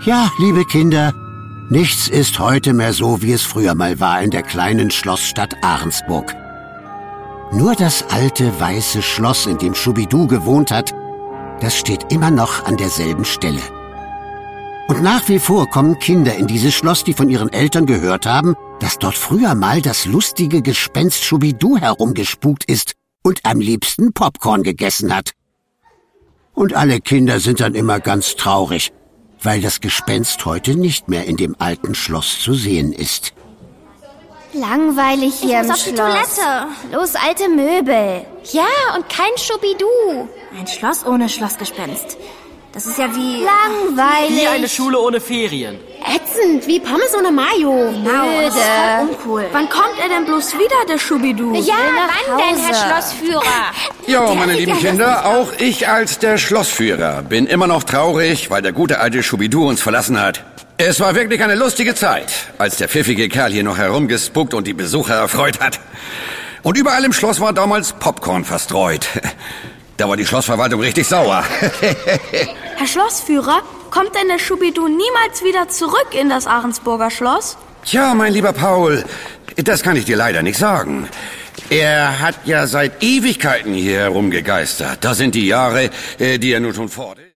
Ja, liebe Kinder, nichts ist heute mehr so, wie es früher mal war in der kleinen Schlossstadt Ahrensburg. Nur das alte weiße Schloss, in dem Schubidu gewohnt hat, das steht immer noch an derselben Stelle. Und nach wie vor kommen Kinder in dieses Schloss, die von ihren Eltern gehört haben, dass dort früher mal das lustige Gespenst Schubidu herumgespukt ist und am liebsten Popcorn gegessen hat. Und alle Kinder sind dann immer ganz traurig, weil das Gespenst heute nicht mehr in dem alten Schloss zu sehen ist. Langweilig hier im Schloss. Ich muss auf die Toilette. Los, alte Möbel. Ja, und kein Schubidu. Ein Schloss ohne Schlossgespenst. Das ist ja wie... Langweilig. Wie eine Schule ohne Ferien. ätzend, wie Pommes ohne Mayo. Genau, das ist voll uncool. Wann kommt er denn bloß wieder, der Schubidu? Ja, wann denn, Herr Schlossführer? Jo, meine lieben Kinder, auch ich als der Schlossführer bin immer noch traurig, weil der gute alte Schubidu uns verlassen hat. Es war wirklich eine lustige Zeit, als der pfiffige Kerl hier noch herumgespuckt und die Besucher erfreut hat. Und überall im Schloss war damals Popcorn verstreut. Da war die Schlossverwaltung richtig sauer. Herr Schlossführer, kommt denn der Schubidu niemals wieder zurück in das Ahrensburger Schloss? Tja, mein lieber Paul, das kann ich dir leider nicht sagen. Er hat ja seit Ewigkeiten hier herumgegeistert. Da sind die Jahre, die er nun schon fort ist.